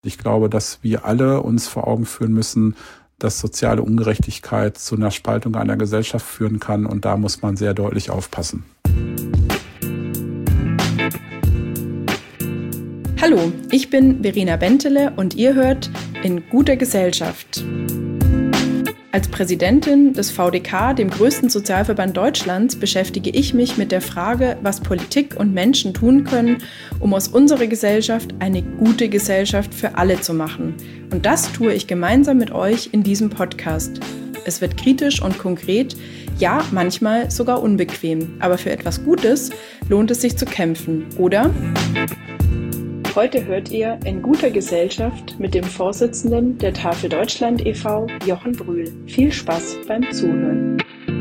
Ich glaube, dass wir alle uns vor Augen führen müssen, dass soziale Ungerechtigkeit zu einer Spaltung einer Gesellschaft führen kann. Und da muss man sehr deutlich aufpassen. Hallo, ich bin Verena Bentele und ihr hört In guter Gesellschaft. Als Präsidentin des VDK, dem größten Sozialverband Deutschlands, beschäftige ich mich mit der Frage, was Politik und Menschen tun können, um aus unserer Gesellschaft eine gute Gesellschaft für alle zu machen. Und das tue ich gemeinsam mit euch in diesem Podcast. Es wird kritisch und konkret, ja, manchmal sogar unbequem. Aber für etwas Gutes lohnt es sich zu kämpfen, oder? Heute hört ihr In guter Gesellschaft mit dem Vorsitzenden der Tafel Deutschland e.V., Jochen Brühl. Viel Spaß beim Zuhören.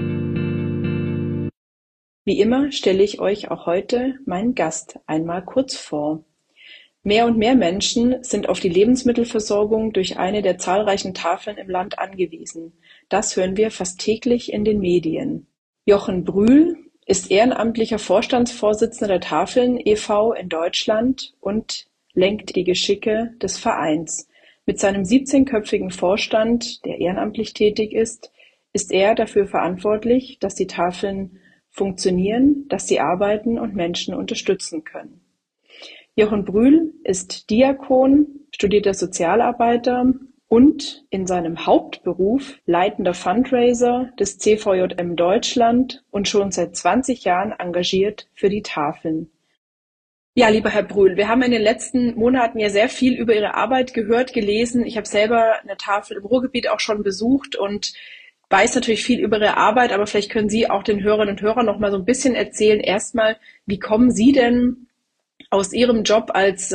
Wie immer stelle ich euch auch heute meinen Gast einmal kurz vor. Mehr und mehr Menschen sind auf die Lebensmittelversorgung durch eine der zahlreichen Tafeln im Land angewiesen. Das hören wir fast täglich in den Medien. Jochen Brühl ist ehrenamtlicher Vorstandsvorsitzender der Tafeln e.V. in Deutschland und lenkt die Geschicke des Vereins. Mit seinem 17-köpfigen Vorstand, der ehrenamtlich tätig ist er dafür verantwortlich, dass die Tafeln funktionieren, dass sie arbeiten und Menschen unterstützen können. Jochen Brühl ist Diakon, studierter Sozialarbeiter und in seinem Hauptberuf leitender Fundraiser des CVJM Deutschland und schon seit 20 Jahren engagiert für die Tafeln. Ja, lieber Herr Brühl, wir haben in den letzten Monaten ja sehr viel über Ihre Arbeit gehört, gelesen. Ich habe selber eine Tafel im Ruhrgebiet auch schon besucht und weiß natürlich viel über Ihre Arbeit, aber vielleicht können Sie auch den Hörerinnen und Hörern noch mal so ein bisschen erzählen. Erstmal, wie kommen Sie denn aus Ihrem Job als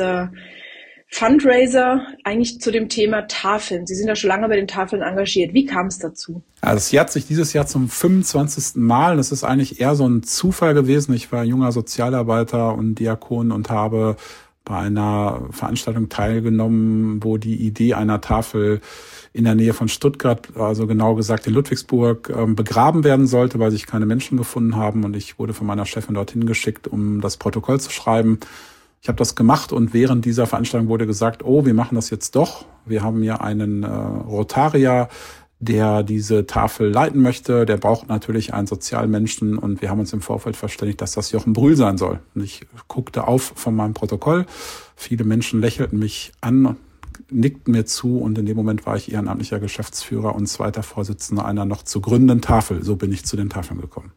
Fundraiser eigentlich zu dem Thema Tafeln? Sie sind ja schon lange bei den Tafeln engagiert. Wie kam es dazu? Also es jährt sich dieses Jahr zum 25. Mal. Das ist eigentlich eher so ein Zufall gewesen. Ich war junger Sozialarbeiter und Diakon und habe bei einer Veranstaltung teilgenommen, wo die Idee einer Tafel in der Nähe von Stuttgart, also genau gesagt in Ludwigsburg, begraben werden sollte, weil sich keine Menschen gefunden haben. Und ich wurde von meiner Chefin dorthin geschickt, um das Protokoll zu schreiben. Ich habe das gemacht und während dieser Veranstaltung wurde gesagt, wir machen das jetzt doch. Wir haben hier einen Rotarier, der diese Tafel leiten möchte. Der braucht natürlich einen Sozialmenschen und wir haben uns im Vorfeld verständigt, dass das Jochen Brühl sein soll. Und ich guckte auf von meinem Protokoll. Viele Menschen lächelten mich an, nickten mir zu und in dem Moment war ich ehrenamtlicher Geschäftsführer und zweiter Vorsitzender einer noch zu gründenden Tafel. So bin ich zu den Tafeln gekommen.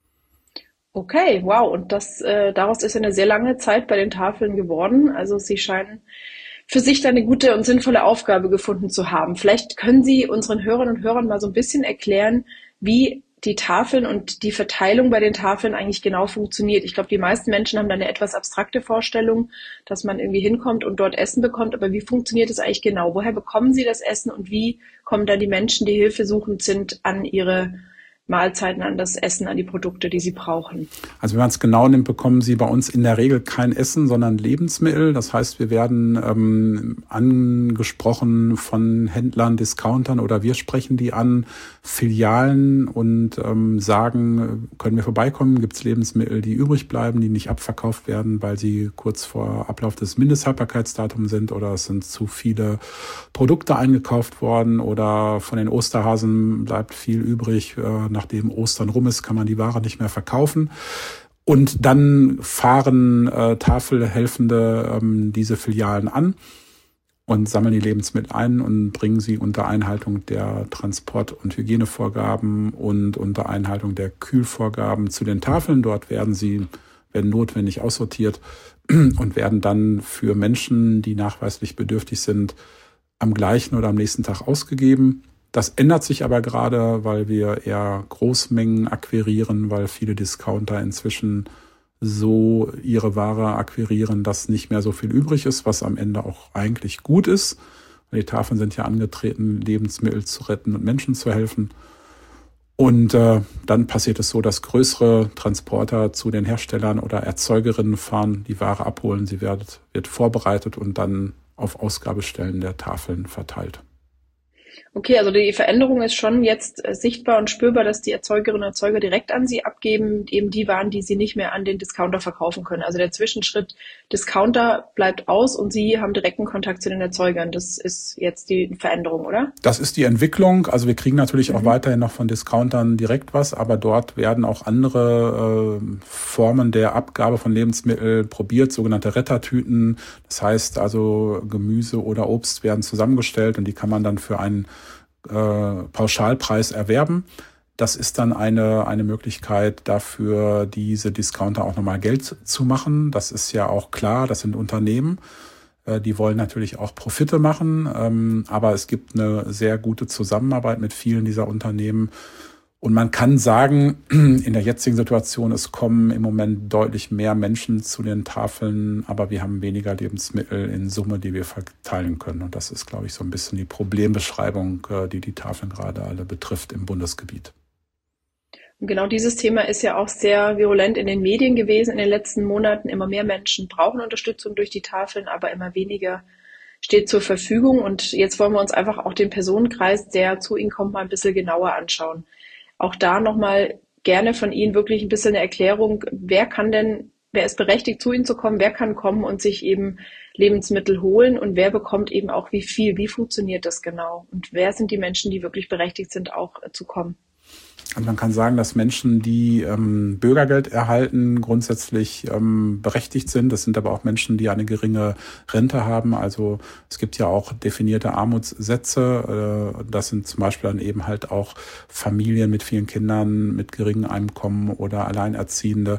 Okay, wow. Und daraus ist eine sehr lange Zeit bei den Tafeln geworden. Also Sie scheinen für sich da eine gute und sinnvolle Aufgabe gefunden zu haben. Vielleicht können Sie unseren Hörerinnen und Hörern mal so ein bisschen erklären, wie die Tafeln und die Verteilung bei den Tafeln eigentlich genau funktioniert. Ich glaube, die meisten Menschen haben da eine etwas abstrakte Vorstellung, dass man irgendwie hinkommt und dort Essen bekommt. Aber wie funktioniert es eigentlich genau? Woher bekommen Sie das Essen und wie kommen dann die Menschen, die hilfesuchend sind, an ihre Mahlzeiten, an das Essen, an die Produkte, die sie brauchen? Also wenn man es genau nimmt, bekommen Sie bei uns in der Regel kein Essen, sondern Lebensmittel. Das heißt, wir werden angesprochen von Händlern, Discountern oder wir sprechen die an, Filialen und sagen, können wir vorbeikommen? Gibt es Lebensmittel, die übrig bleiben, die nicht abverkauft werden, weil sie kurz vor Ablauf des Mindesthaltbarkeitsdatums sind oder es sind zu viele Produkte eingekauft worden oder von den Osterhasen bleibt viel übrig. Nachdem Ostern rum ist, kann man die Ware nicht mehr verkaufen. Und dann fahren Tafelhelfende diese Filialen an und sammeln die Lebensmittel ein und bringen sie unter Einhaltung der Transport- und Hygienevorgaben und unter Einhaltung der Kühlvorgaben zu den Tafeln. Dort werden notwendig aussortiert und werden dann für Menschen, die nachweislich bedürftig sind, am gleichen oder am nächsten Tag ausgegeben. Das ändert sich aber gerade, weil wir eher Großmengen akquirieren, weil viele Discounter inzwischen so ihre Ware akquirieren, dass nicht mehr so viel übrig ist, was am Ende auch eigentlich gut ist. Die Tafeln sind ja angetreten, Lebensmittel zu retten und Menschen zu helfen. Und dann passiert es so, dass größere Transporter zu den Herstellern oder Erzeugerinnen fahren, die Ware abholen, sie wird vorbereitet und dann auf Ausgabestellen der Tafeln verteilt. Okay, also die Veränderung ist schon jetzt sichtbar und spürbar, dass die Erzeugerinnen und Erzeuger direkt an Sie abgeben, eben die Waren, die Sie nicht mehr an den Discounter verkaufen können. Also der Zwischenschritt Discounter bleibt aus und Sie haben direkten Kontakt zu den Erzeugern. Das ist jetzt die Veränderung, oder? Das ist die Entwicklung. Also wir kriegen natürlich auch weiterhin noch von Discountern direkt was, aber dort werden auch andere Formen der Abgabe von Lebensmitteln probiert, sogenannte Rettertüten. Das heißt also Gemüse oder Obst werden zusammengestellt und die kann man dann für einen Pauschalpreis erwerben. Das ist dann eine Möglichkeit dafür, diese Discounter auch nochmal Geld zu machen. Das ist ja auch klar, das sind Unternehmen. Die wollen natürlich auch Profite machen, aber es gibt eine sehr gute Zusammenarbeit mit vielen dieser Unternehmen. Und man kann sagen, in der jetzigen Situation, es kommen im Moment deutlich mehr Menschen zu den Tafeln, aber wir haben weniger Lebensmittel in Summe, die wir verteilen können. Und das ist, glaube ich, so ein bisschen die Problembeschreibung, die die Tafeln gerade alle betrifft im Bundesgebiet. Und genau dieses Thema ist ja auch sehr virulent in den Medien gewesen in den letzten Monaten. Immer mehr Menschen brauchen Unterstützung durch die Tafeln, aber immer weniger steht zur Verfügung. Und jetzt wollen wir uns einfach auch den Personenkreis, der zu Ihnen kommt, mal ein bisschen genauer anschauen. Auch da nochmal gerne von Ihnen wirklich ein bisschen eine Erklärung, wer ist berechtigt, zu Ihnen zu kommen, wer kann kommen und sich eben Lebensmittel holen und wer bekommt eben auch wie viel, wie funktioniert das genau und wer sind die Menschen, die wirklich berechtigt sind, auch zu kommen. Und man kann sagen, dass Menschen, die Bürgergeld erhalten, grundsätzlich berechtigt sind. Das sind aber auch Menschen, die eine geringe Rente haben. Also es gibt ja auch definierte Armutssätze. Das sind zum Beispiel dann eben halt auch Familien mit vielen Kindern, mit geringem Einkommen oder Alleinerziehende.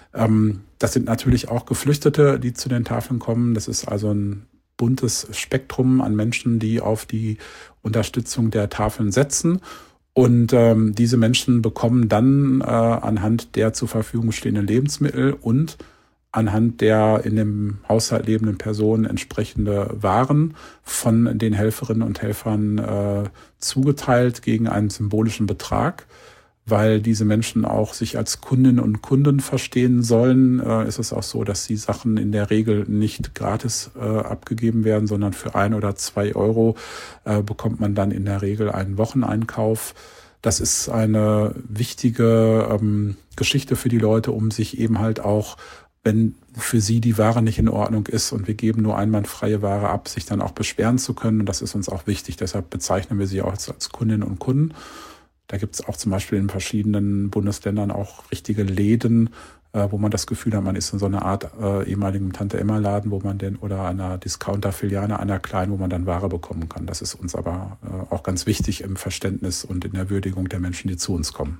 Das sind natürlich auch Geflüchtete, die zu den Tafeln kommen. Das ist also ein buntes Spektrum an Menschen, die auf die Unterstützung der Tafeln setzen. Und diese Menschen bekommen dann anhand der zur Verfügung stehenden Lebensmittel und anhand der in dem Haushalt lebenden Personen entsprechende Waren von den Helferinnen und Helfern zugeteilt gegen einen symbolischen Betrag. Weil diese Menschen auch sich als Kundinnen und Kunden verstehen sollen, ist es auch so, dass die Sachen in der Regel nicht gratis abgegeben werden, sondern für 1 oder 2 Euro bekommt man dann in der Regel einen Wocheneinkauf. Das ist eine wichtige Geschichte für die Leute, um sich eben halt auch, wenn für sie die Ware nicht in Ordnung ist und wir geben nur einwandfreie Ware ab, sich dann auch beschweren zu können. Und das ist uns auch wichtig. Deshalb bezeichnen wir sie auch als Kundinnen und Kunden. Da gibt es auch zum Beispiel in verschiedenen Bundesländern auch richtige Läden, wo man das Gefühl hat, man ist in so einer Art ehemaligen Tante-Emma-Laden, wo man denn oder einer Discounter-Filiale, einer kleinen, wo man dann Ware bekommen kann. Das ist uns aber auch ganz wichtig im Verständnis und in der Würdigung der Menschen, die zu uns kommen.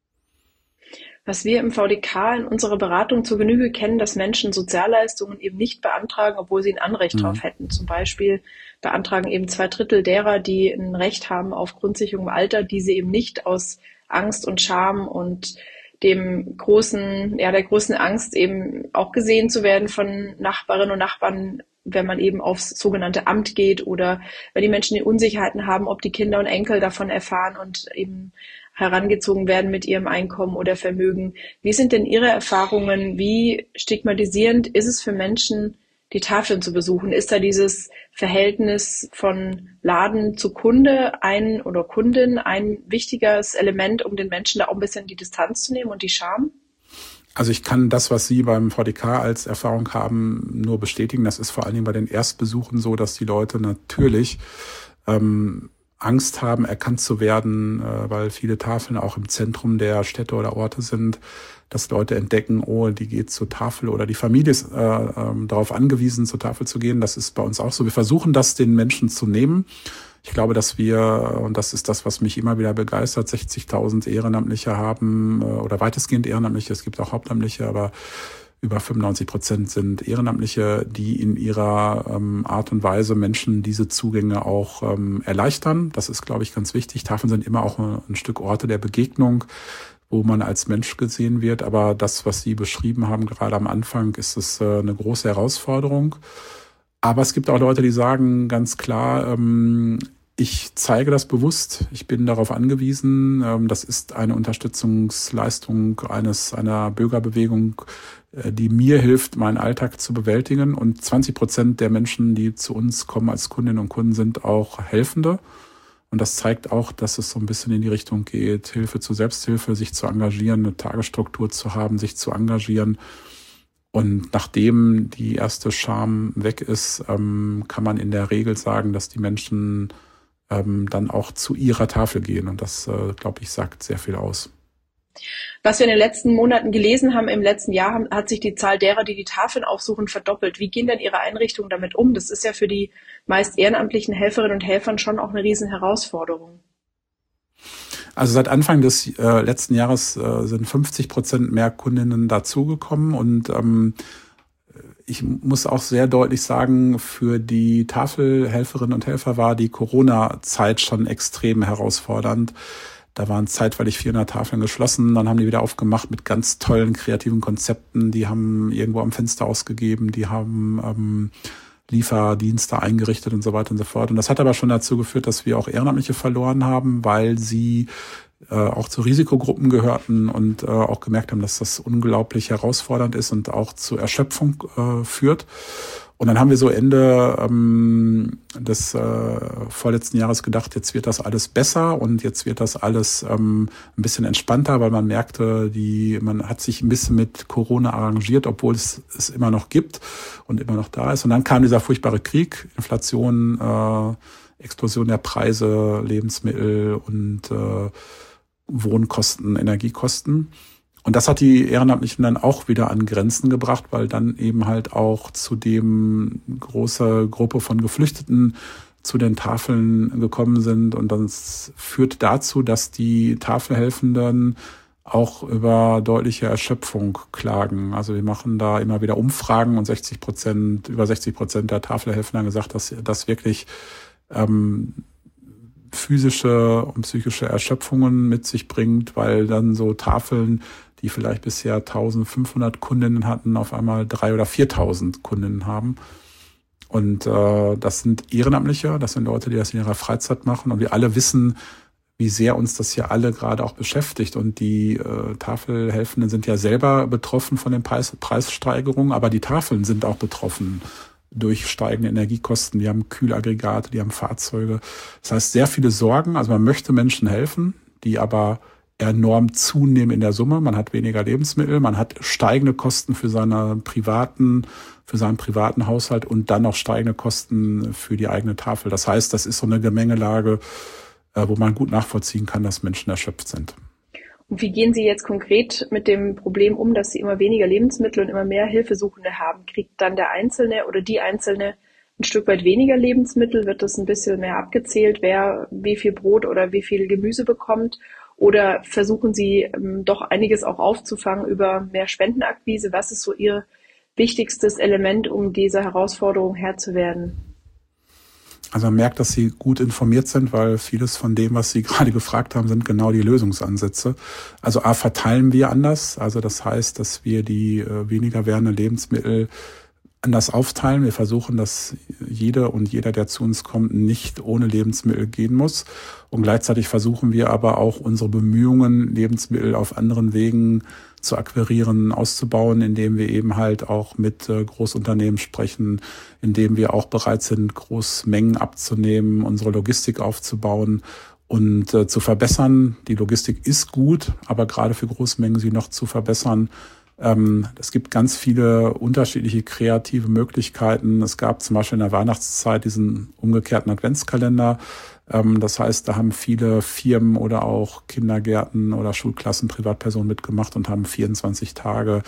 Was wir im VDK in unserer Beratung zur Genüge kennen, dass Menschen Sozialleistungen eben nicht beantragen, obwohl sie ein Anrecht drauf hätten. Zum Beispiel beantragen eben 2/3 derer, die ein Recht haben auf Grundsicherung im Alter, die sie eben nicht aus Angst und Scham und der großen Angst eben auch gesehen zu werden von Nachbarinnen und Nachbarn, wenn man eben aufs sogenannte Amt geht oder wenn die Menschen die Unsicherheiten haben, ob die Kinder und Enkel davon erfahren und eben herangezogen werden mit ihrem Einkommen oder Vermögen. Wie sind denn Ihre Erfahrungen? Wie stigmatisierend ist es für Menschen, die Tafeln zu besuchen? Ist da dieses Verhältnis von Laden zu Kunde oder Kundin ein wichtiges Element, um den Menschen da auch ein bisschen die Distanz zu nehmen und die Scham? Also ich kann das, was Sie beim VDK als Erfahrung haben, nur bestätigen. Das ist vor allen Dingen bei den Erstbesuchen so, dass die Leute natürlich Angst haben, erkannt zu werden, weil viele Tafeln auch im Zentrum der Städte oder Orte sind, dass Leute entdecken, oh, die geht zur Tafel oder die Familie ist darauf angewiesen, zur Tafel zu gehen. Das ist bei uns auch so. Wir versuchen das den Menschen zu nehmen. Ich glaube, dass wir, und das ist das, was mich immer wieder begeistert, 60.000 Ehrenamtliche haben oder weitestgehend Ehrenamtliche. Es gibt auch Hauptamtliche, aber über 95% sind Ehrenamtliche, die in ihrer Art und Weise Menschen diese Zugänge auch erleichtern. Das ist, glaube ich, ganz wichtig. Tafeln sind immer auch ein Stück Orte der Begegnung, wo man als Mensch gesehen wird. Aber das, was Sie beschrieben haben, gerade am Anfang, ist es eine große Herausforderung. Aber es gibt auch Leute, die sagen ganz klar, ich zeige das bewusst, ich bin darauf angewiesen. Das ist eine Unterstützungsleistung einer Bürgerbewegung, die mir hilft, meinen Alltag zu bewältigen. Und 20% der Menschen, die zu uns kommen als Kundinnen und Kunden, sind auch Helfende. Und das zeigt auch, dass es so ein bisschen in die Richtung geht, Hilfe zur Selbsthilfe, sich zu engagieren, eine Tagesstruktur zu haben, sich zu engagieren. Und nachdem die erste Scham weg ist, kann man in der Regel sagen, dass die Menschen dann auch zu ihrer Tafel gehen. Und das, glaube ich, sagt sehr viel aus. Was wir in den letzten Monaten gelesen haben, im letzten Jahr hat sich die Zahl derer, die die Tafeln aufsuchen, verdoppelt. Wie gehen denn Ihre Einrichtungen damit um? Das ist ja für die meist ehrenamtlichen Helferinnen und Helfern schon auch eine riesen Herausforderung. Also seit Anfang des letzten Jahres sind 50% mehr Kundinnen dazugekommen und ich muss auch sehr deutlich sagen, für die Tafelhelferinnen und Helfer war die Corona-Zeit schon extrem herausfordernd. Da waren zeitweilig 400 Tafeln geschlossen, dann haben die wieder aufgemacht mit ganz tollen kreativen Konzepten. Die haben irgendwo am Fenster ausgegeben, die haben Lieferdienste eingerichtet und so weiter und so fort. Und das hat aber schon dazu geführt, dass wir auch Ehrenamtliche verloren haben, weil sie auch zu Risikogruppen gehörten und auch gemerkt haben, dass das unglaublich herausfordernd ist und auch zu Erschöpfung führt. Und dann haben wir so Ende des vorletzten Jahres gedacht, jetzt wird das alles besser und jetzt wird das alles ein bisschen entspannter, weil man merkte, man hat sich ein bisschen mit Corona arrangiert, obwohl es immer noch gibt und immer noch da ist. Und dann kam dieser furchtbare Krieg, Inflation, Explosion der Preise, Lebensmittel und Wohnkosten, Energiekosten. Und das hat die Ehrenamtlichen dann auch wieder an Grenzen gebracht, weil dann eben halt auch zudem große Gruppe von Geflüchteten zu den Tafeln gekommen sind. Und das führt dazu, dass die Tafelhelfenden auch über deutliche Erschöpfung klagen. Also wir machen da immer wieder Umfragen und über 60% der Tafelhelfenden haben gesagt, dass das wirklich physische und psychische Erschöpfungen mit sich bringt, weil dann so Tafeln, die vielleicht bisher 1500 Kundinnen hatten, auf einmal 3.000 oder 4.000 Kundinnen haben. Und das sind Ehrenamtliche, das sind Leute, die das in ihrer Freizeit machen. Und wir alle wissen, wie sehr uns das hier alle gerade auch beschäftigt. Und die Tafelhelfenden sind ja selber betroffen von den Preissteigerungen, aber die Tafeln sind auch betroffen durch steigende Energiekosten. Die haben Kühlaggregate, die haben Fahrzeuge. Das heißt, sehr viele Sorgen. Also man möchte Menschen helfen, die aber enorm zunehmen in der Summe. Man hat weniger Lebensmittel, man hat steigende Kosten für seinen privaten Haushalt und dann noch steigende Kosten für die eigene Tafel. Das heißt, das ist so eine Gemengelage, wo man gut nachvollziehen kann, dass Menschen erschöpft sind. Und wie gehen Sie jetzt konkret mit dem Problem um, dass Sie immer weniger Lebensmittel und immer mehr Hilfesuchende haben? Kriegt dann der Einzelne oder die Einzelne ein Stück weit weniger Lebensmittel? Wird das ein bisschen mehr abgezählt, wer wie viel Brot oder wie viel Gemüse bekommt? Oder versuchen Sie doch einiges auch aufzufangen über mehr Spendenakquise? Was ist so Ihr wichtigstes Element, um dieser Herausforderung Herr zu werden? Also man merkt, dass Sie gut informiert sind, weil vieles von dem, was Sie gerade gefragt haben, sind genau die Lösungsansätze. Also verteilen wir anders. Also das heißt, dass wir die weniger werdenden Lebensmittel anders aufteilen. Wir versuchen, dass jede und jeder, der zu uns kommt, nicht ohne Lebensmittel gehen muss. Und gleichzeitig versuchen wir aber auch unsere Bemühungen, Lebensmittel auf anderen Wegen zu akquirieren, auszubauen, indem wir eben halt auch mit Großunternehmen sprechen, indem wir auch bereit sind, Großmengen abzunehmen, unsere Logistik aufzubauen und zu verbessern. Die Logistik ist gut, aber gerade für Großmengen sie noch zu verbessern. Es gibt ganz viele unterschiedliche kreative Möglichkeiten. Es gab zum Beispiel in der Weihnachtszeit diesen umgekehrten Adventskalender. Das heißt, da haben viele Firmen oder auch Kindergärten oder Schulklassen, Privatpersonen mitgemacht und haben 24 Tage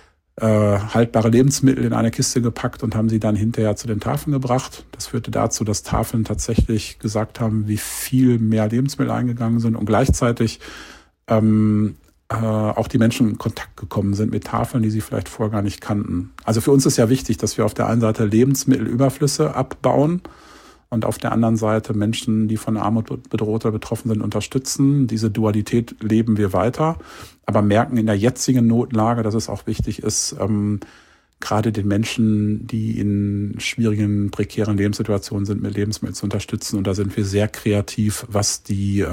haltbare Lebensmittel in eine Kiste gepackt und haben sie dann hinterher zu den Tafeln gebracht. Das führte dazu, dass Tafeln tatsächlich gesagt haben, wie viel mehr Lebensmittel eingegangen sind und gleichzeitig auch die Menschen in Kontakt gekommen sind mit Tafeln, die sie vielleicht vorher gar nicht kannten. Also für uns ist ja wichtig, dass wir auf der einen Seite Lebensmittelüberflüsse abbauen und auf der anderen Seite Menschen, die von Armut bedroht oder betroffen sind, unterstützen. Diese Dualität leben wir weiter, aber merken in der jetzigen Notlage, dass es auch wichtig ist, gerade den Menschen, die in schwierigen, prekären Lebenssituationen sind, mit Lebensmitteln zu unterstützen. Und da sind wir sehr kreativ, was die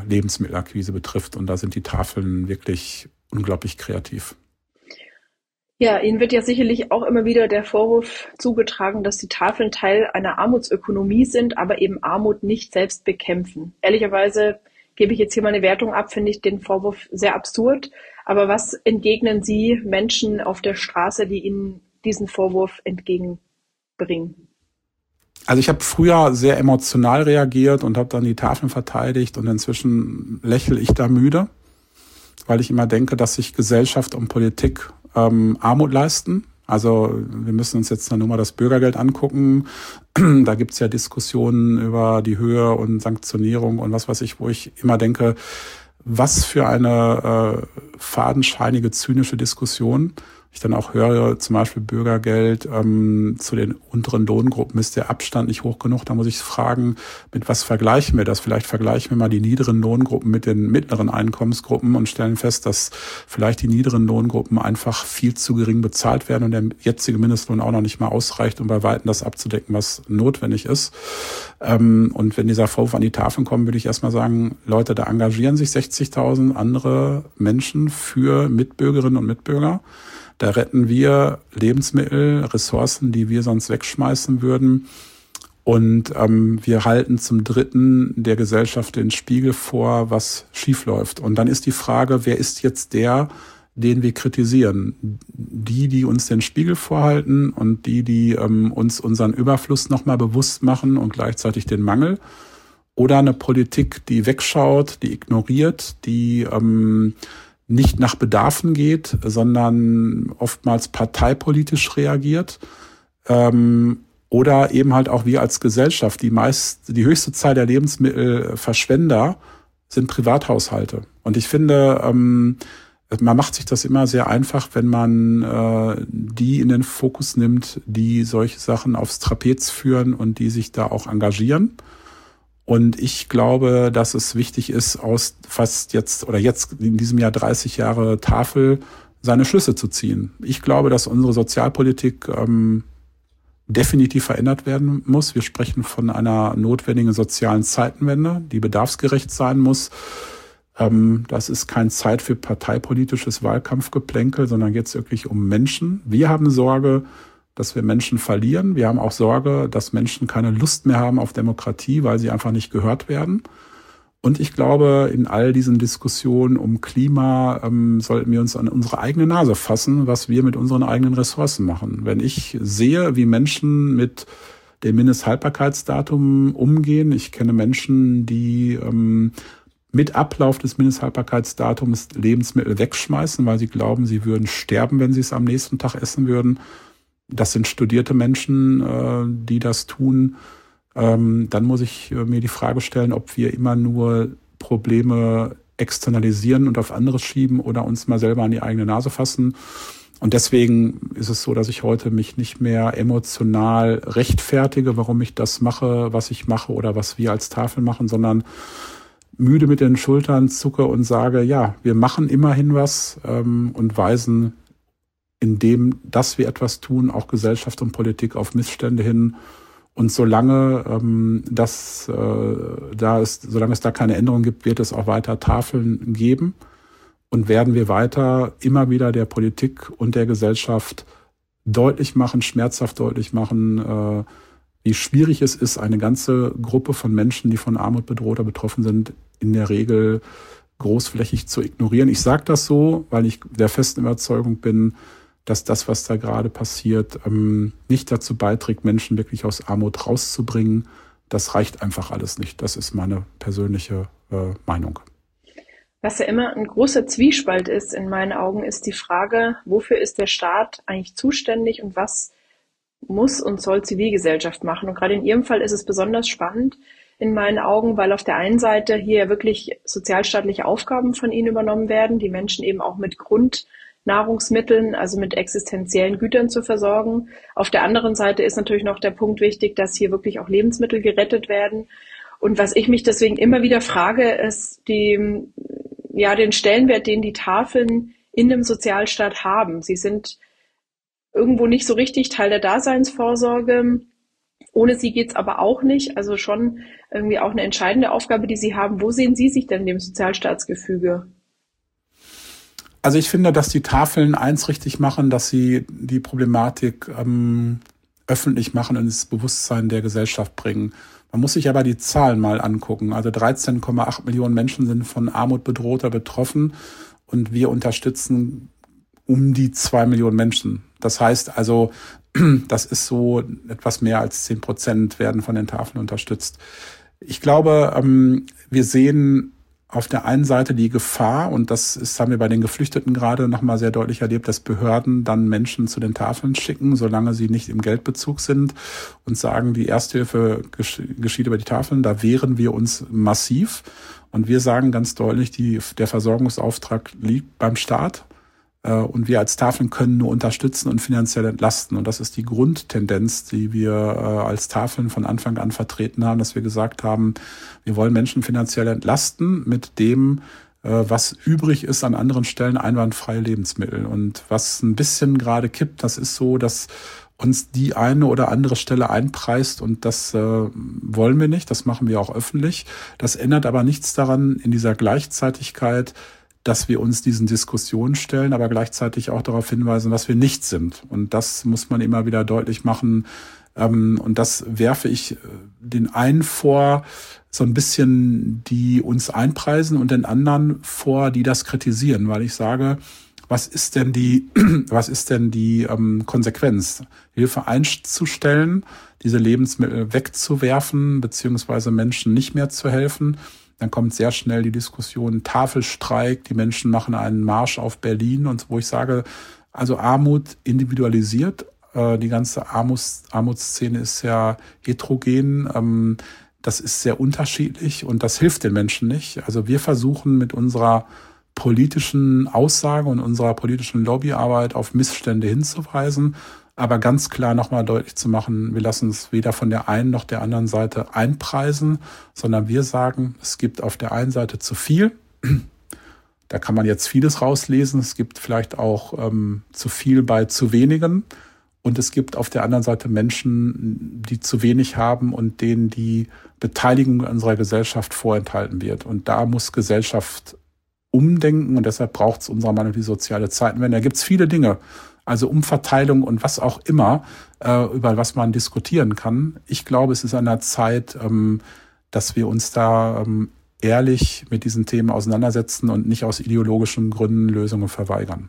Lebensmittelakquise betrifft. Und da sind die Tafeln wirklich unglaublich kreativ. Ja, Ihnen wird ja sicherlich auch immer wieder der Vorwurf zugetragen, dass die Tafeln Teil einer Armutsökonomie sind, aber eben Armut nicht selbst bekämpfen. Ehrlicherweise gebe ich jetzt hier mal eine Wertung ab, finde ich den Vorwurf sehr absurd. Aber was entgegnen Sie Menschen auf der Straße, die Ihnen diesen Vorwurf entgegenbringen? Also ich habe früher sehr emotional reagiert und habe dann die Tafeln verteidigt und inzwischen lächle ich da müde, weil ich immer denke, dass sich Gesellschaft und Politik Armut leisten. Also wir müssen uns jetzt nur mal das Bürgergeld angucken. Da gibt's ja Diskussionen über die Höhe und Sanktionierung und was weiß ich, wo ich immer denke, was für eine fadenscheinige, zynische Diskussion. Ich dann auch höre, zum Beispiel Bürgergeld zu den unteren Lohngruppen ist der Abstand nicht hoch genug. Da muss ich fragen, mit was vergleichen wir das? Vielleicht vergleichen wir mal die niederen Lohngruppen mit den mittleren Einkommensgruppen und stellen fest, dass vielleicht die niederen Lohngruppen einfach viel zu gering bezahlt werden und der jetzige Mindestlohn auch noch nicht mal ausreicht, um bei Weitem das abzudecken, was notwendig ist. Und wenn dieser Vorwurf an die Tafeln kommt, würde ich erstmal sagen, Leute, da engagieren sich 60.000 andere Menschen für Mitbürgerinnen und Mitbürger. Da retten wir Lebensmittel, Ressourcen, die wir sonst wegschmeißen würden. Und wir halten zum Dritten der Gesellschaft den Spiegel vor, was schiefläuft. Und dann ist die Frage, wer ist jetzt der, den wir kritisieren? Die uns den Spiegel vorhalten und die uns unseren Überfluss nochmal bewusst machen und gleichzeitig den Mangel? Oder eine Politik, die wegschaut, die ignoriert, die nicht nach Bedarfen geht, sondern oftmals parteipolitisch reagiert. Oder eben halt auch wir als Gesellschaft. Die höchste Zahl der Lebensmittelverschwender sind Privathaushalte. Und ich finde, man macht sich das immer sehr einfach, wenn man die in den Fokus nimmt, die solche Sachen aufs Trapez führen und die sich da auch engagieren. Und ich glaube, dass es wichtig ist, aus fast jetzt in diesem Jahr 30 Jahre Tafel seine Schlüsse zu ziehen. Ich glaube, dass unsere Sozialpolitik definitiv verändert werden muss. Wir sprechen von einer notwendigen sozialen Zeitenwende, die bedarfsgerecht sein muss. Das ist keine Zeit für parteipolitisches Wahlkampfgeplänkel, sondern geht es wirklich um Menschen. Wir haben Sorge, dass wir Menschen verlieren. Wir haben auch Sorge, dass Menschen keine Lust mehr haben auf Demokratie, weil sie einfach nicht gehört werden. Und ich glaube, in all diesen Diskussionen um Klima sollten wir uns an unsere eigene Nase fassen, was wir mit unseren eigenen Ressourcen machen. Wenn ich sehe, wie Menschen mit dem Mindesthaltbarkeitsdatum umgehen, ich kenne Menschen, die mit Ablauf des Mindesthaltbarkeitsdatums Lebensmittel wegschmeißen, weil sie glauben, sie würden sterben, wenn sie es am nächsten Tag essen würden. Das sind studierte Menschen, die das tun. Dann muss ich mir die Frage stellen, ob wir immer nur Probleme externalisieren und auf andere schieben oder uns mal selber an die eigene Nase fassen. Und deswegen ist es so, dass ich heute mich nicht mehr emotional rechtfertige, warum ich das mache, was ich mache oder was wir als Tafel machen, sondern müde mit den Schultern zucke und sage, ja, wir machen immerhin was und weisen, indem, dass wir etwas tun, auch Gesellschaft und Politik auf Missstände hin. Und solange solange es da keine Änderung gibt, wird es auch weiter Tafeln geben und werden wir weiter immer wieder der Politik und der Gesellschaft schmerzhaft deutlich machen, wie schwierig es ist, eine ganze Gruppe von Menschen, die von Armut bedroht oder betroffen sind, in der Regel großflächig zu ignorieren. Ich sage das so, weil ich der festen Überzeugung bin, dass das, was da gerade passiert, nicht dazu beiträgt, Menschen wirklich aus Armut rauszubringen. Das reicht einfach alles nicht. Das ist meine persönliche Meinung. Was ja immer ein großer Zwiespalt ist in meinen Augen, ist die Frage, wofür ist der Staat eigentlich zuständig und was muss und soll Zivilgesellschaft machen? Und gerade in Ihrem Fall ist es besonders spannend in meinen Augen, weil auf der einen Seite hier wirklich sozialstaatliche Aufgaben von Ihnen übernommen werden, die Menschen eben auch mit Grundnahrungsmitteln, also mit existenziellen Gütern zu versorgen. Auf der anderen Seite ist natürlich noch der Punkt wichtig, dass hier wirklich auch Lebensmittel gerettet werden. Und was ich mich deswegen immer wieder frage, ist den Stellenwert, den die Tafeln in dem Sozialstaat haben. Sie sind irgendwo nicht so richtig Teil der Daseinsvorsorge. Ohne sie geht's aber auch nicht. Also schon irgendwie auch eine entscheidende Aufgabe, die Sie haben. Wo sehen Sie sich denn in dem Sozialstaatsgefüge? Also ich finde, dass die Tafeln eins richtig machen, dass sie die Problematik öffentlich machen und ins Bewusstsein der Gesellschaft bringen. Man muss sich aber die Zahlen mal angucken. Also 13,8 Millionen Menschen sind von Armut bedroht oder betroffen und wir unterstützen um die 2 Millionen Menschen. Das heißt also, das ist so etwas mehr als 10% werden von den Tafeln unterstützt. Ich glaube, wir sehen auf der einen Seite die Gefahr, und das haben wir bei den Geflüchteten gerade nochmal sehr deutlich erlebt, dass Behörden dann Menschen zu den Tafeln schicken, solange sie nicht im Geldbezug sind und sagen, die Ersthilfe geschieht über die Tafeln. Da wehren wir uns massiv. Und wir sagen ganz deutlich, der Versorgungsauftrag liegt beim Staat. Und wir als Tafeln können nur unterstützen und finanziell entlasten. Und das ist die Grundtendenz, die wir als Tafeln von Anfang an vertreten haben, dass wir gesagt haben, wir wollen Menschen finanziell entlasten mit dem, was übrig ist an anderen Stellen, einwandfreie Lebensmittel. Und was ein bisschen gerade kippt, das ist so, dass uns die eine oder andere Stelle einpreist, und das wollen wir nicht, das machen wir auch öffentlich. Das ändert aber nichts daran in dieser Gleichzeitigkeit, dass wir uns diesen Diskussionen stellen, aber gleichzeitig auch darauf hinweisen, was wir nicht sind. Und das muss man immer wieder deutlich machen. Und das werfe ich den einen vor, so ein bisschen, die uns einpreisen, und den anderen vor, die das kritisieren, weil ich sage, was ist denn die Konsequenz? Hilfe einzustellen, diese Lebensmittel wegzuwerfen, beziehungsweise Menschen nicht mehr zu helfen. Dann kommt sehr schnell die Diskussion Tafelstreik, die Menschen machen einen Marsch auf Berlin, und wo ich sage, also Armut individualisiert, die ganze Armutsszene ist sehr heterogen, das ist sehr unterschiedlich und das hilft den Menschen nicht. Also wir versuchen mit unserer politischen Aussage und unserer politischen Lobbyarbeit auf Missstände hinzuweisen, aber ganz klar nochmal deutlich zu machen, wir lassen es weder von der einen noch der anderen Seite einpreisen, sondern wir sagen, es gibt auf der einen Seite zu viel. Da kann man jetzt vieles rauslesen. Es gibt vielleicht auch zu viel bei zu wenigen. Und es gibt auf der anderen Seite Menschen, die zu wenig haben und denen die Beteiligung an unserer Gesellschaft vorenthalten wird. Und da muss Gesellschaft umdenken, und deshalb braucht es unserer Meinung nach die soziale Zeitenwende. Da gibt es viele Dinge, also Umverteilung und was auch immer, über was man diskutieren kann. Ich glaube, es ist an der Zeit, dass wir uns da ehrlich mit diesen Themen auseinandersetzen und nicht aus ideologischen Gründen Lösungen verweigern.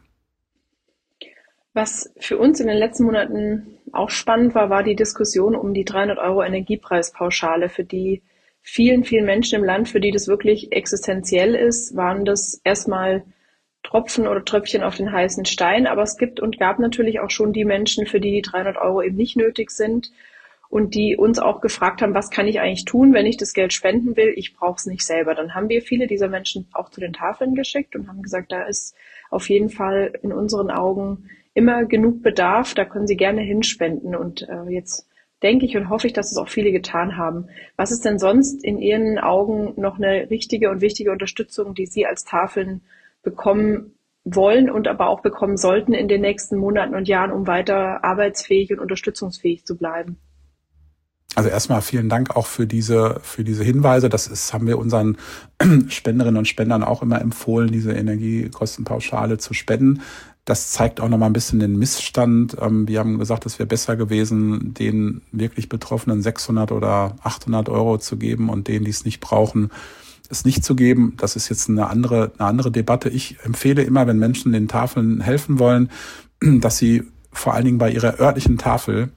Was für uns in den letzten Monaten auch spannend war, war die Diskussion um die 300 € Energiepreispauschale, für die vielen, vielen Menschen im Land, für die das wirklich existenziell ist, waren das erstmal Tropfen oder Tröpfchen auf den heißen Stein. Aber es gibt und gab natürlich auch schon die Menschen, für die die 300 € eben nicht nötig sind und die uns auch gefragt haben, was kann ich eigentlich tun, wenn ich das Geld spenden will? Ich brauche es nicht selber. Dann haben wir viele dieser Menschen auch zu den Tafeln geschickt und haben gesagt, da ist auf jeden Fall in unseren Augen immer genug Bedarf, da können Sie gerne hinspenden. Und jetzt denke ich und hoffe ich, dass es auch viele getan haben. Was ist denn sonst in Ihren Augen noch eine richtige und wichtige Unterstützung, die Sie als Tafeln bekommen wollen und aber auch bekommen sollten in den nächsten Monaten und Jahren, um weiter arbeitsfähig und unterstützungsfähig zu bleiben? Also erstmal vielen Dank auch für diese Hinweise. Haben wir unseren Spenderinnen und Spendern auch immer empfohlen, diese Energiekostenpauschale zu spenden. Das zeigt auch nochmal ein bisschen den Missstand. Wir haben gesagt, es wäre besser gewesen, den wirklich Betroffenen 600 oder 800 € zu geben und denen, die es nicht brauchen, es nicht zu geben. Das ist jetzt eine andere Debatte. Ich empfehle immer, wenn Menschen den Tafeln helfen wollen, dass sie vor allen Dingen bei ihrer örtlichen Tafel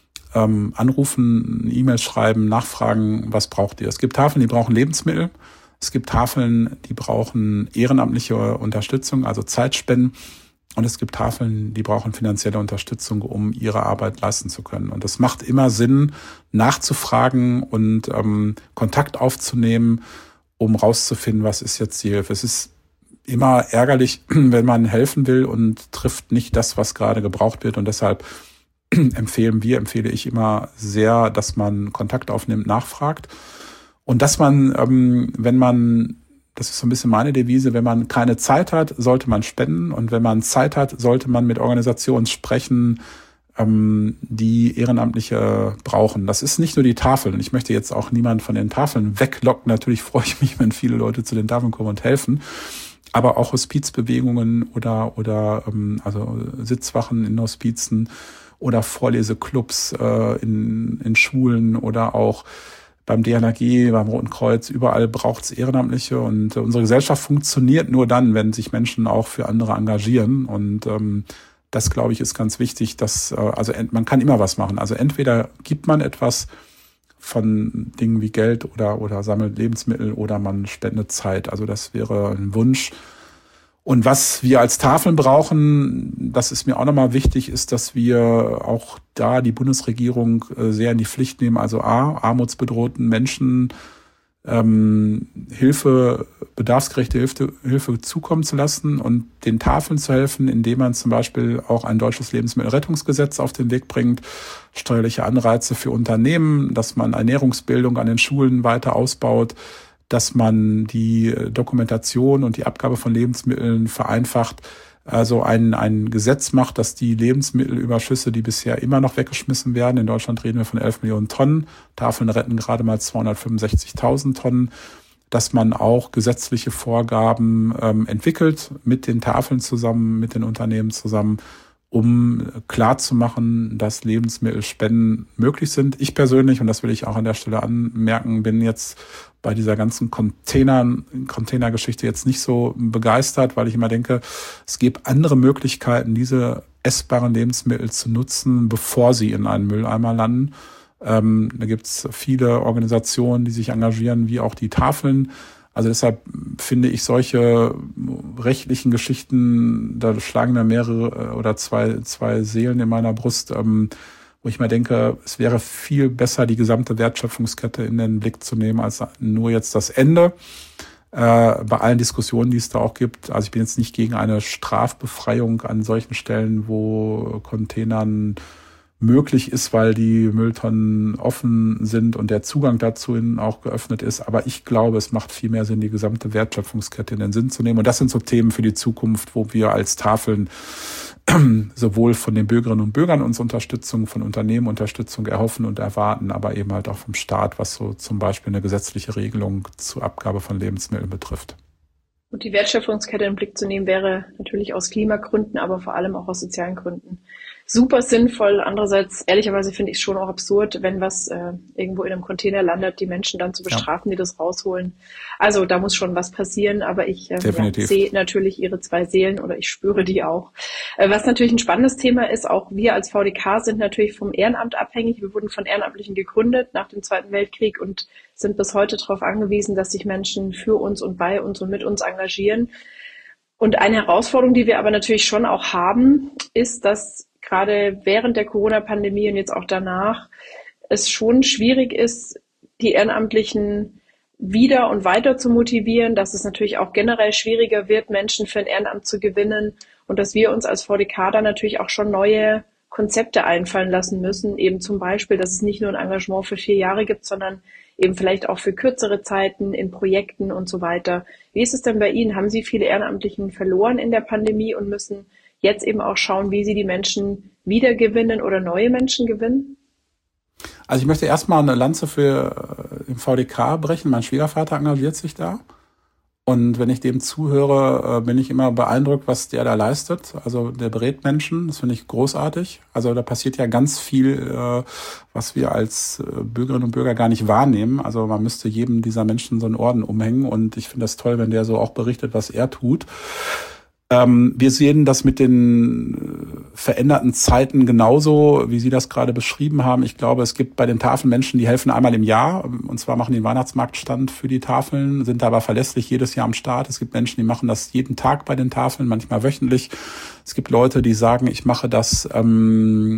anrufen, E-Mails schreiben, nachfragen, was braucht ihr. Es gibt Tafeln, die brauchen Lebensmittel. Es gibt Tafeln, die brauchen ehrenamtliche Unterstützung, also Zeitspenden. Und es gibt Tafeln, die brauchen finanzielle Unterstützung, um ihre Arbeit leisten zu können. Und es macht immer Sinn, nachzufragen und Kontakt aufzunehmen, um rauszufinden, was ist jetzt die Hilfe. Es ist immer ärgerlich, wenn man helfen will und trifft nicht das, was gerade gebraucht wird. Und deshalb empfehle ich immer sehr, dass man Kontakt aufnimmt, nachfragt. Und dass man, das ist so ein bisschen meine Devise, wenn man keine Zeit hat, sollte man spenden. Und wenn man Zeit hat, sollte man mit Organisationen sprechen, die Ehrenamtliche brauchen. Das ist nicht nur die Tafel. Und ich möchte jetzt auch niemanden von den Tafeln weglocken. Natürlich freue ich mich, wenn viele Leute zu den Tafeln kommen und helfen. aber auch Hospizbewegungen oder also Sitzwachen in Hospizen oder Vorleseclubs in Schulen oder auch beim DLRG, beim Roten Kreuz, überall braucht es Ehrenamtliche und unsere Gesellschaft funktioniert nur dann, wenn sich Menschen auch für andere engagieren und das, glaube ich, ist ganz wichtig, dass man kann immer was machen. Also entweder gibt man etwas von Dingen wie Geld oder sammelt Lebensmittel oder man spendet Zeit. Also das wäre ein Wunsch. Und was wir als Tafeln brauchen, das ist mir auch nochmal wichtig, ist, dass wir auch da die Bundesregierung sehr in die Pflicht nehmen. Also armutsbedrohten Menschen bedarfsgerechte Hilfe zukommen zu lassen und den Tafeln zu helfen, indem man zum Beispiel auch ein deutsches Lebensmittelrettungsgesetz auf den Weg bringt, steuerliche Anreize für Unternehmen, dass man Ernährungsbildung an den Schulen weiter ausbaut, dass man die Dokumentation und die Abgabe von Lebensmitteln vereinfacht, also ein Gesetz macht, dass die Lebensmittelüberschüsse, die bisher immer noch weggeschmissen werden, in Deutschland reden wir von 11 Millionen Tonnen, Tafeln retten gerade mal 265.000 Tonnen, dass man auch gesetzliche Vorgaben entwickelt mit den Tafeln zusammen, mit den Unternehmen zusammen, um klarzumachen, dass Lebensmittelspenden möglich sind. Ich persönlich, und das will ich auch an der Stelle anmerken, bin jetzt bei dieser ganzen Containergeschichte jetzt nicht so begeistert, weil ich immer denke, es gibt andere Möglichkeiten, diese essbaren Lebensmittel zu nutzen, bevor sie in einen Mülleimer landen. Da gibt's viele Organisationen, die sich engagieren, wie auch die Tafeln. Also deshalb finde ich solche rechtlichen Geschichten, da schlagen da mehrere oder zwei Seelen in meiner Brust, wo ich mir denke, es wäre viel besser, die gesamte Wertschöpfungskette in den Blick zu nehmen, als nur jetzt das Ende. Bei allen Diskussionen, die es da auch gibt. Also ich bin jetzt nicht gegen eine Strafbefreiung an solchen Stellen, wo Containern möglich ist, weil die Mülltonnen offen sind und der Zugang dazu auch geöffnet ist. Aber ich glaube, es macht viel mehr Sinn, die gesamte Wertschöpfungskette in den Sinn zu nehmen. Und das sind so Themen für die Zukunft, wo wir als Tafeln sowohl von den Bürgerinnen und Bürgern uns Unterstützung, von Unternehmen Unterstützung erhoffen und erwarten, aber eben halt auch vom Staat, was so zum Beispiel eine gesetzliche Regelung zur Abgabe von Lebensmitteln betrifft. Und die Wertschöpfungskette in den Blick zu nehmen, wäre natürlich aus Klimagründen, aber vor allem auch aus sozialen Gründen super sinnvoll. Andererseits, ehrlicherweise finde ich es schon auch absurd, wenn was irgendwo in einem Container landet, die Menschen dann zu bestrafen, die das rausholen. Also da muss schon was passieren, aber ich sehe natürlich ihre zwei Seelen oder ich spüre die auch. Was natürlich ein spannendes Thema ist, auch wir als VDK sind natürlich vom Ehrenamt abhängig. Wir wurden von Ehrenamtlichen gegründet nach dem Zweiten Weltkrieg und sind bis heute darauf angewiesen, dass sich Menschen für uns und bei uns und mit uns engagieren. Und eine Herausforderung, die wir aber natürlich schon auch haben, ist, dass gerade während der Corona-Pandemie und jetzt auch danach es schon schwierig ist, die Ehrenamtlichen wieder und weiter zu motivieren, dass es natürlich auch generell schwieriger wird, Menschen für ein Ehrenamt zu gewinnen und dass wir uns als VDK da natürlich auch schon neue Konzepte einfallen lassen müssen, eben zum Beispiel, dass es nicht nur ein Engagement für 4 Jahre gibt, sondern eben vielleicht auch für kürzere Zeiten in Projekten und so weiter. Wie ist es denn bei Ihnen? Haben Sie viele Ehrenamtlichen verloren in der Pandemie und müssen jetzt eben auch schauen, wie Sie die Menschen wiedergewinnen oder neue Menschen gewinnen? Also ich möchte erstmal eine Lanze für den VDK brechen. Mein Schwiegervater engagiert sich da. Und wenn ich dem zuhöre, bin ich immer beeindruckt, was der da leistet. Also der berät Menschen, das finde ich großartig. Also da passiert ja ganz viel, was wir als Bürgerinnen und Bürger gar nicht wahrnehmen. Also man müsste jedem dieser Menschen so einen Orden umhängen. Und ich finde das toll, wenn der so auch berichtet, was er tut. Wir sehen das mit den veränderten Zeiten genauso, wie Sie das gerade beschrieben haben. Ich glaube, es gibt bei den Tafeln Menschen, die helfen einmal im Jahr. Und zwar machen die einen Weihnachtsmarktstand für die Tafeln, sind aber verlässlich jedes Jahr am Start. Es gibt Menschen, die machen das jeden Tag bei den Tafeln, manchmal wöchentlich. Es gibt Leute, die sagen, ich mache das dann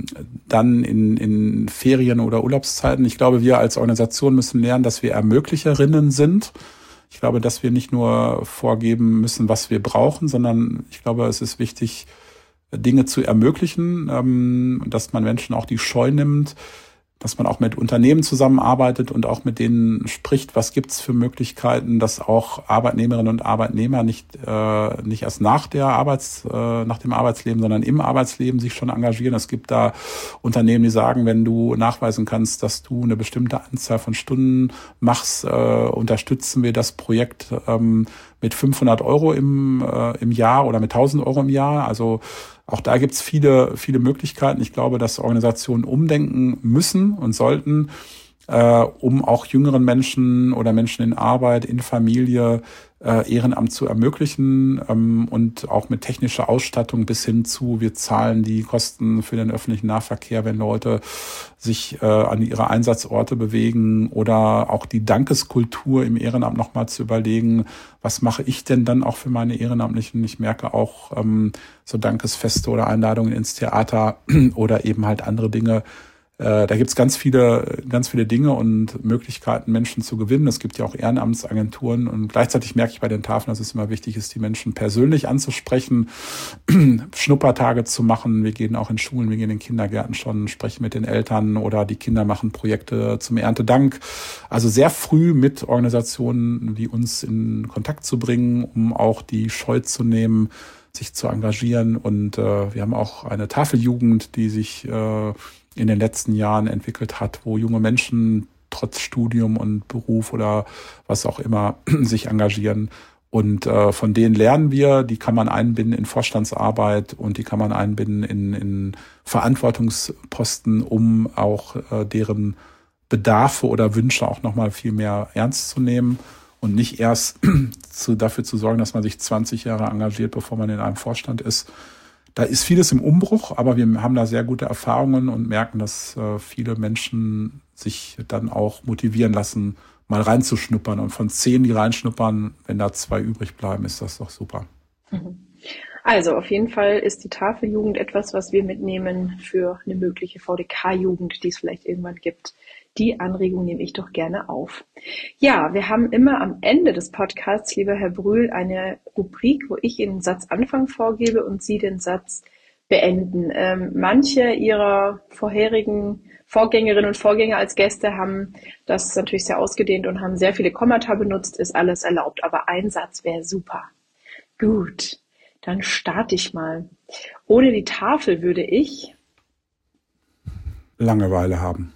in Ferien oder Urlaubszeiten. Ich glaube, wir als Organisation müssen lernen, dass wir Ermöglicherinnen sind. Ich glaube, dass wir nicht nur vorgeben müssen, was wir brauchen, sondern ich glaube, es ist wichtig, Dinge zu ermöglichen, dass man Menschen auch die Scheu nimmt. dass man auch mit Unternehmen zusammenarbeitet und auch mit denen spricht, was gibt's für Möglichkeiten, dass auch Arbeitnehmerinnen und Arbeitnehmer nicht erst nach dem Arbeitsleben, sondern im Arbeitsleben sich schon engagieren. Es gibt da Unternehmen, die sagen, wenn du nachweisen kannst, dass du eine bestimmte Anzahl von Stunden machst, unterstützen wir das Projekt mit 500 Euro im Jahr oder mit 1000 Euro im Jahr. Also auch da gibt's viele, viele Möglichkeiten. Ich glaube, dass Organisationen umdenken müssen und sollten, um auch jüngeren Menschen oder Menschen in Arbeit, in Familie Ehrenamt zu ermöglichen, und auch mit technischer Ausstattung bis hin zu, wir zahlen die Kosten für den öffentlichen Nahverkehr, wenn Leute sich an ihre Einsatzorte bewegen, oder auch die Dankeskultur im Ehrenamt nochmal zu überlegen, was mache ich denn dann auch für meine Ehrenamtlichen? Ich merke auch so Dankesfeste oder Einladungen ins Theater oder eben halt andere Dinge. Da gibt's ganz viele Dinge und Möglichkeiten, Menschen zu gewinnen. Es gibt ja auch Ehrenamtsagenturen, und gleichzeitig merke ich bei den Tafeln, dass es immer wichtig ist, die Menschen persönlich anzusprechen, Schnuppertage zu machen. Wir gehen auch in Schulen, wir gehen in Kindergärten schon, sprechen mit den Eltern, oder die Kinder machen Projekte zum Erntedank. Also sehr früh mit Organisationen wie uns in Kontakt zu bringen, um auch die Scheu zu nehmen, sich zu engagieren. Und wir haben auch eine Tafeljugend, die sich in den letzten Jahren entwickelt hat, wo junge Menschen trotz Studium und Beruf oder was auch immer sich engagieren. Und von denen lernen wir, die kann man einbinden in Vorstandsarbeit und die kann man einbinden in Verantwortungsposten, um auch deren Bedarfe oder Wünsche auch nochmal viel mehr ernst zu nehmen und nicht erst dafür zu sorgen, dass man sich 20 Jahre engagiert, bevor man in einem Vorstand ist. Da ist vieles im Umbruch, aber wir haben da sehr gute Erfahrungen und merken, dass viele Menschen sich dann auch motivieren lassen, mal reinzuschnuppern. Und von 10, die reinschnuppern, wenn da 2 übrig bleiben, ist das doch super. Also auf jeden Fall ist die Tafeljugend etwas, was wir mitnehmen für eine mögliche VDK-Jugend, die es vielleicht irgendwann gibt. Die Anregung nehme ich doch gerne auf. Ja, wir haben immer am Ende des Podcasts, lieber Herr Brühl, eine Rubrik, wo ich Ihnen einen Satzanfang vorgebe und Sie den Satz beenden. Manche Ihrer vorherigen Vorgängerinnen und Vorgänger als Gäste haben das natürlich sehr ausgedehnt und haben sehr viele Kommata benutzt, ist alles erlaubt, aber ein Satz wäre super. Gut, dann starte ich mal. Ohne die Tafel würde ich Langeweile haben.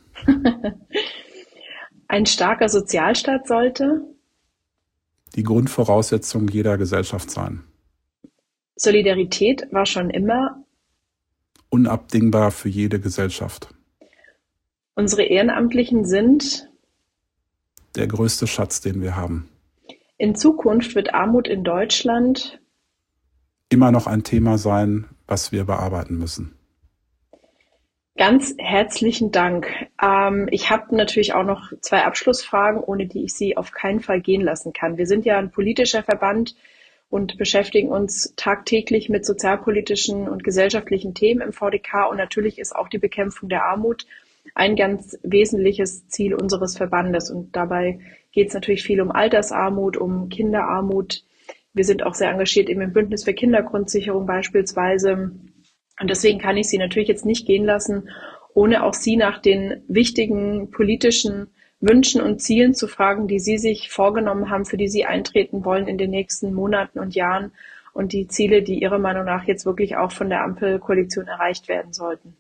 Ein starker Sozialstaat sollte die Grundvoraussetzung jeder Gesellschaft sein. Solidarität war schon immer unabdingbar für jede Gesellschaft. Unsere Ehrenamtlichen sind der größte Schatz, den wir haben. In Zukunft wird Armut in Deutschland immer noch ein Thema sein, was wir bearbeiten müssen. Ganz herzlichen Dank. Ich habe natürlich auch noch 2 Abschlussfragen, ohne die ich Sie auf keinen Fall gehen lassen kann. Wir sind ja ein politischer Verband und beschäftigen uns tagtäglich mit sozialpolitischen und gesellschaftlichen Themen im VDK. Und natürlich ist auch die Bekämpfung der Armut ein ganz wesentliches Ziel unseres Verbandes. Und dabei geht es natürlich viel um Altersarmut, um Kinderarmut. Wir sind auch sehr engagiert eben im Bündnis für Kindergrundsicherung beispielsweise. Und deswegen kann ich Sie natürlich jetzt nicht gehen lassen, ohne auch Sie nach den wichtigen politischen Wünschen und Zielen zu fragen, die Sie sich vorgenommen haben, für die Sie eintreten wollen in den nächsten Monaten und Jahren, und die Ziele, die Ihrer Meinung nach jetzt wirklich auch von der Ampelkoalition erreicht werden sollten.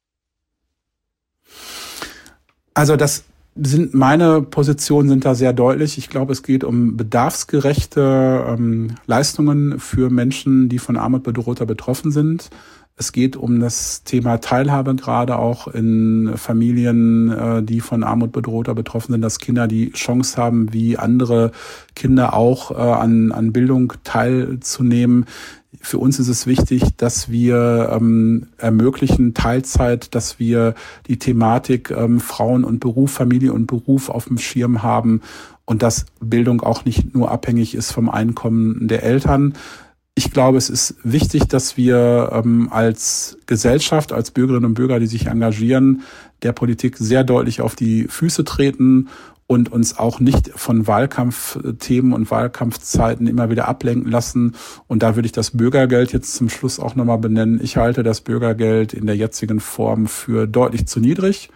Also meine Positionen sind da sehr deutlich. Ich glaube, es geht um bedarfsgerechte Leistungen für Menschen, die von Armut bedrohter betroffen sind. Es geht um das Thema Teilhabe, gerade auch in Familien, die von Armut bedrohter betroffen sind, dass Kinder die Chance haben, wie andere Kinder auch an Bildung teilzunehmen. Für uns ist es wichtig, dass wir ermöglichen Teilzeit, dass wir die Thematik Frauen und Beruf, Familie und Beruf auf dem Schirm haben und dass Bildung auch nicht nur abhängig ist vom Einkommen der Eltern. Ich glaube, es ist wichtig, dass wir als Gesellschaft, als Bürgerinnen und Bürger, die sich engagieren, der Politik sehr deutlich auf die Füße treten und uns auch nicht von Wahlkampfthemen und Wahlkampfzeiten immer wieder ablenken lassen. Und da würde ich das Bürgergeld jetzt zum Schluss auch nochmal benennen. Ich halte das Bürgergeld in der jetzigen Form für deutlich zu niedrig.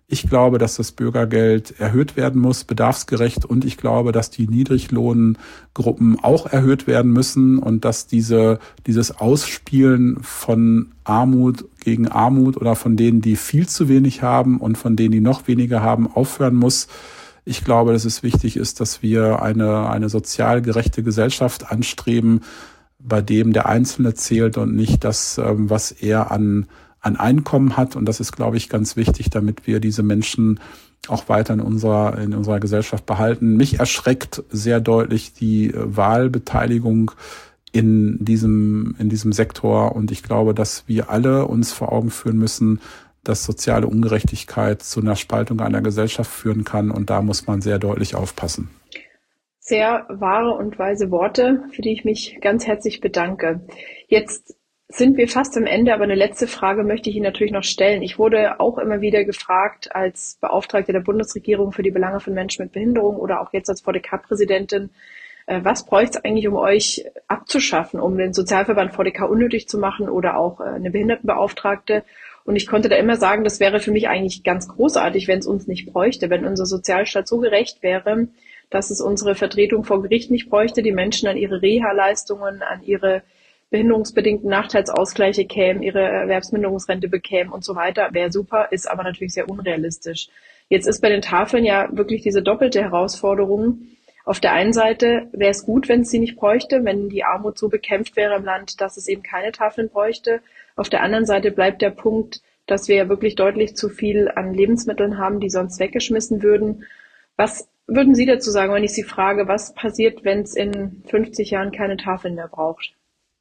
Ich glaube, dass das Bürgergeld erhöht werden muss, bedarfsgerecht. Und ich glaube, dass die Niedriglohngruppen auch erhöht werden müssen und dass dieses Ausspielen von Armut gegen Armut oder von denen, die viel zu wenig haben und von denen, die noch weniger haben, aufhören muss. Ich glaube, dass es wichtig ist, dass wir eine sozial gerechte Gesellschaft anstreben, bei dem der Einzelne zählt und nicht das, was er an Einkommen hat. Und das ist, glaube ich, ganz wichtig, damit wir diese Menschen auch weiter in unserer Gesellschaft behalten. Mich erschreckt sehr deutlich die Wahlbeteiligung in diesem Sektor. Und ich glaube, dass wir alle uns vor Augen führen müssen, dass soziale Ungerechtigkeit zu einer Spaltung einer Gesellschaft führen kann. Und da muss man sehr deutlich aufpassen. Sehr wahre und weise Worte, für die ich mich ganz herzlich bedanke. Jetzt sind wir fast am Ende, aber eine letzte Frage möchte ich Ihnen natürlich noch stellen. Ich wurde auch immer wieder gefragt als Beauftragte der Bundesregierung für die Belange von Menschen mit Behinderung oder auch jetzt als VDK-Präsidentin, was bräuchte es eigentlich, um euch abzuschaffen, um den Sozialverband VDK unnötig zu machen oder auch eine Behindertenbeauftragte? Und ich konnte da immer sagen, das wäre für mich eigentlich ganz großartig, wenn es uns nicht bräuchte, wenn unser Sozialstaat so gerecht wäre, dass es unsere Vertretung vor Gericht nicht bräuchte, die Menschen an ihre Reha-Leistungen, an ihre behinderungsbedingten Nachteilsausgleiche kämen, ihre Erwerbsminderungsrente bekämen und so weiter, wäre super, ist aber natürlich sehr unrealistisch. Jetzt ist bei den Tafeln ja wirklich diese doppelte Herausforderung. Auf der einen Seite wäre es gut, wenn es sie nicht bräuchte, wenn die Armut so bekämpft wäre im Land, dass es eben keine Tafeln bräuchte. Auf der anderen Seite bleibt der Punkt, dass wir ja wirklich deutlich zu viel an Lebensmitteln haben, die sonst weggeschmissen würden. Was würden Sie dazu sagen, wenn ich Sie frage, was passiert, wenn es in 50 Jahren keine Tafeln mehr braucht?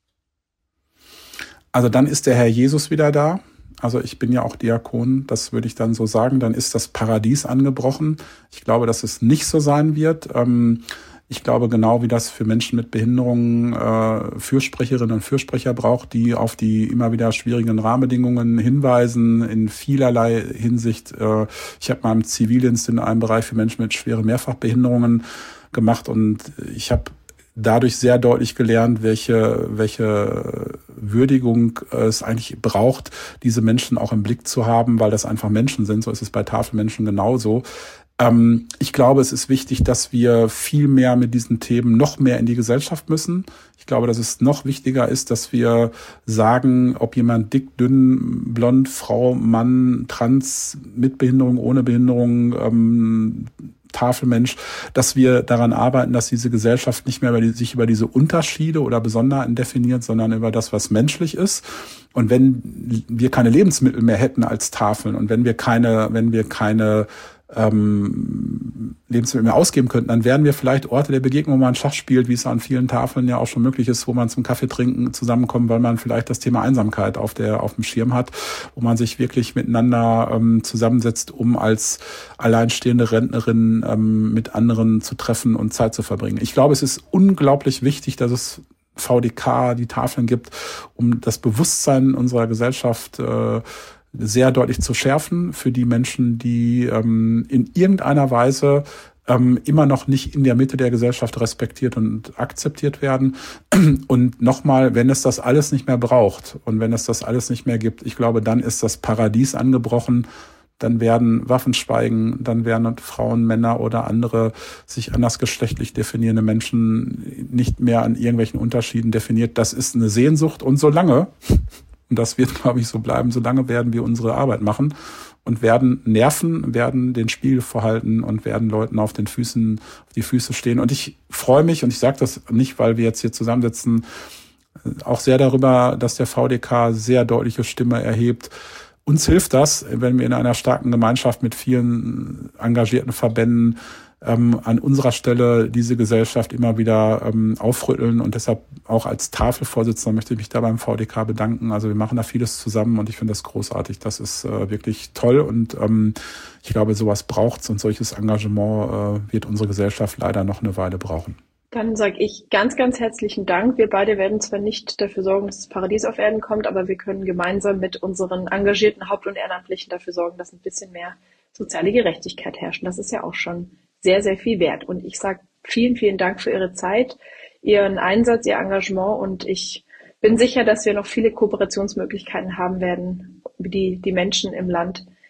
Also dann ist der Herr Jesus wieder da. Also ich bin ja auch Diakon, das würde ich dann so sagen. Dann ist das Paradies angebrochen. Ich glaube, dass es nicht so sein wird. Ich glaube, genau wie das für Menschen mit Behinderungen Fürsprecherinnen und Fürsprecher braucht, die auf die immer wieder schwierigen Rahmenbedingungen hinweisen, in vielerlei Hinsicht. Ich habe mal im Zivildienst in einem Bereich für Menschen mit schweren Mehrfachbehinderungen gemacht und ich habe dadurch sehr deutlich gelernt, welche Würdigung es eigentlich braucht, diese Menschen auch im Blick zu haben, weil das einfach Menschen sind. So ist es bei Tafelmenschen genauso. Ich glaube, es ist wichtig, dass wir viel mehr mit diesen Themen noch mehr in die Gesellschaft müssen. Ich glaube, dass es noch wichtiger ist, dass wir sagen, ob jemand dick, dünn, blond, Frau, Mann, trans, mit Behinderung, ohne Behinderung, Tafelmensch, dass wir daran arbeiten, dass diese Gesellschaft nicht mehr sich über diese Unterschiede oder Besonderheiten definiert, sondern über das, was menschlich ist. Und wenn wir keine Lebensmittel mehr hätten als Tafeln und wenn wir keine Lebensmittel mehr ausgeben könnten, dann wären wir vielleicht Orte der Begegnung, wo man Schach spielt, wie es an vielen Tafeln ja auch schon möglich ist, wo man zum Kaffee trinken zusammenkommt, weil man vielleicht das Thema Einsamkeit auf dem Schirm hat, wo man sich wirklich miteinander zusammensetzt, um als alleinstehende Rentnerin mit anderen zu treffen und Zeit zu verbringen. Ich glaube, es ist unglaublich wichtig, dass es VDK, die Tafeln gibt, um das Bewusstsein unserer Gesellschaft sehr deutlich zu schärfen für die Menschen, die in irgendeiner Weise immer noch nicht in der Mitte der Gesellschaft respektiert und akzeptiert werden. Und nochmal, wenn es das alles nicht mehr braucht und wenn es das alles nicht mehr gibt, ich glaube, dann ist das Paradies angebrochen. Dann werden Waffen schweigen, dann werden Frauen, Männer oder andere sich andersgeschlechtlich definierende Menschen nicht mehr an irgendwelchen Unterschieden definiert. Das ist eine Sehnsucht und solange, und das wird, glaube ich, so bleiben, solange werden wir unsere Arbeit machen und werden nerven, werden den Spiegel vorhalten und werden Leuten auf die Füße stehen. Und ich freue mich, und ich sage das nicht, weil wir jetzt hier zusammensitzen, auch sehr darüber, dass der VDK sehr deutliche Stimme erhebt. Uns hilft das, wenn wir in einer starken Gemeinschaft mit vielen engagierten Verbänden an unserer Stelle diese Gesellschaft immer wieder aufrütteln, und deshalb auch als Tafelvorsitzender möchte ich mich da beim VDK bedanken. Also wir machen da vieles zusammen und ich finde das großartig. Das ist wirklich toll und ich glaube, sowas braucht's und solches Engagement wird unsere Gesellschaft leider noch eine Weile brauchen. Dann sage ich ganz, ganz herzlichen Dank. Wir beide werden zwar nicht dafür sorgen, dass das Paradies auf Erden kommt, aber wir können gemeinsam mit unseren engagierten Haupt- und Ehrenamtlichen dafür sorgen, dass ein bisschen mehr soziale Gerechtigkeit herrscht. Und das ist ja auch schon sehr, sehr viel wert. Und ich sage vielen, vielen Dank für Ihre Zeit, Ihren Einsatz, Ihr Engagement. Und ich bin sicher, dass wir noch viele Kooperationsmöglichkeiten haben werden, die Menschen im Land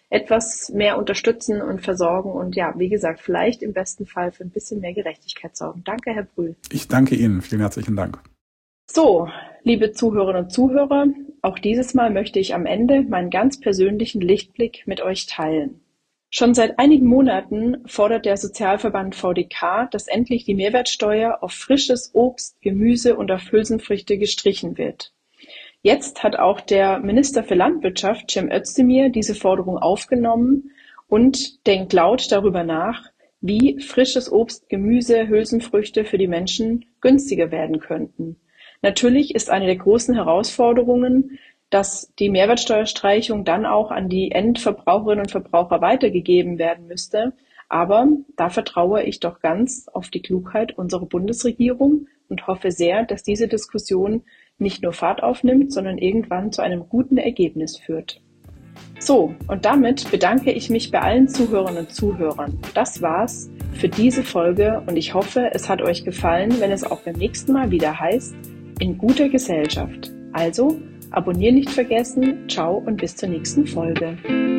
etwas mehr unterstützen und versorgen und ja, wie gesagt, vielleicht im besten Fall für ein bisschen mehr Gerechtigkeit sorgen. Danke, Herr Brühl. Ich danke Ihnen. Vielen herzlichen Dank. So, liebe Zuhörerinnen und Zuhörer, auch dieses Mal möchte ich am Ende meinen ganz persönlichen Lichtblick mit euch teilen. Schon seit einigen Monaten fordert der Sozialverband VDK, dass endlich die Mehrwertsteuer auf frisches Obst, Gemüse und auf Hülsenfrüchte gestrichen wird. Jetzt hat auch der Minister für Landwirtschaft, Cem Özdemir, diese Forderung aufgenommen und denkt laut darüber nach, wie frisches Obst, Gemüse, Hülsenfrüchte für die Menschen günstiger werden könnten. Natürlich ist eine der großen Herausforderungen, dass die Mehrwertsteuerstreichung dann auch an die Endverbraucherinnen und Verbraucher weitergegeben werden müsste. Aber da vertraue ich doch ganz auf die Klugheit unserer Bundesregierung und hoffe sehr, dass diese Diskussion nicht nur Fahrt aufnimmt, sondern irgendwann zu einem guten Ergebnis führt. So, und damit bedanke ich mich bei allen Zuhörerinnen und Zuhörern. Das war's für diese Folge und ich hoffe, es hat euch gefallen, wenn es auch beim nächsten Mal wieder heißt, in guter Gesellschaft. Also, abonnieren nicht vergessen, ciao und bis zur nächsten Folge.